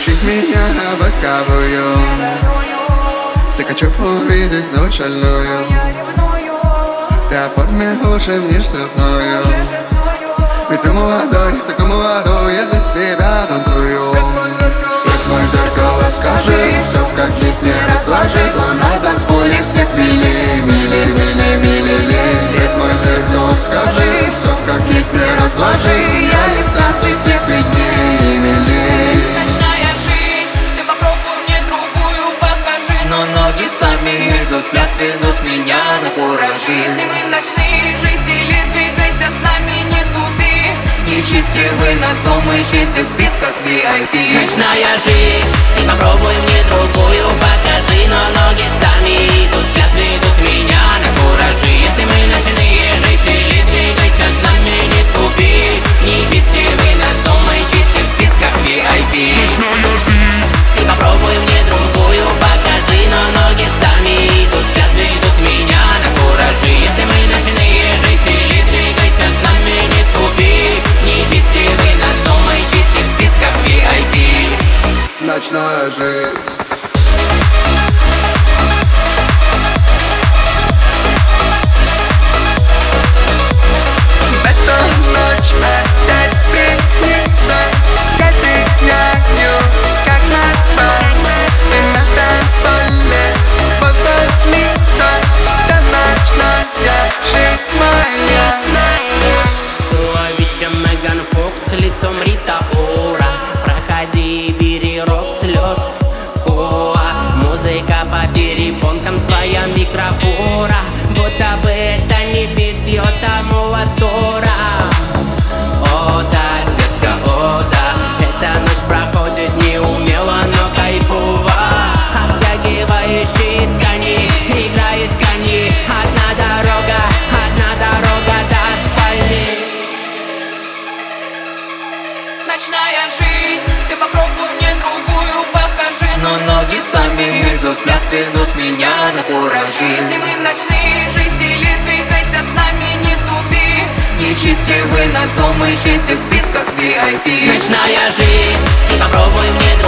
Утащить меня на боковую. Ты хочу увидеть ночь шальную. Ты оформи уши мне штрафную. Ведь ты молодой, я для себя танцую. Свет мой зеркало, скажи, все как есть не разложи. То на танцполе всех мили. Свет мой зеркало, скажи, все как есть не разложи. Я не в танце всех виднее милей. Ночная жизнь, ты попробуй мне другую покажи. Но ноги сами идут, пляс ведут меня на куражи. Если мы ночные жители, двигайся с нами, не тупи. Не ищите вы нас дома, ищите в списках VIP. Ночная жизнь, ты попробуй мне другую покажи. Но ноги сами идут, пляс ведут меня на куражи. Если мы ночные жители, двигайся с нами, не тупи. Не ищите вы нас дома, ищите в списках VIP. Ты попробуй мне другую покажи. Но ноги сами идут, пляс ведут меня на куражи. Если мы ночные жители, двигайся с нами, не тупи. Не ищите вы нас дома, ищите в списках VIP. Ночная жизнь. Лицом Рита Ора, проходи, бери рок, слет, коа. Музыка по перепонкам, своя микрофора. Будто бы это не бит, бьет от мотора. О да, детка, о да, эта ночь проходит неумело, но кайфово. Обтягивающие ткани, играет кони. Одна дорога до спальни. Ночная жизнь, ты попробуй мне другую покажи. Но ноги сами идут, пляс ведут меня на куражи. Если мы ночные жители, двигайся с нами, не тупи. Не ищите вы нас дома, ищите в списках VIP. Ночная жизнь, ты попробуй мне другую.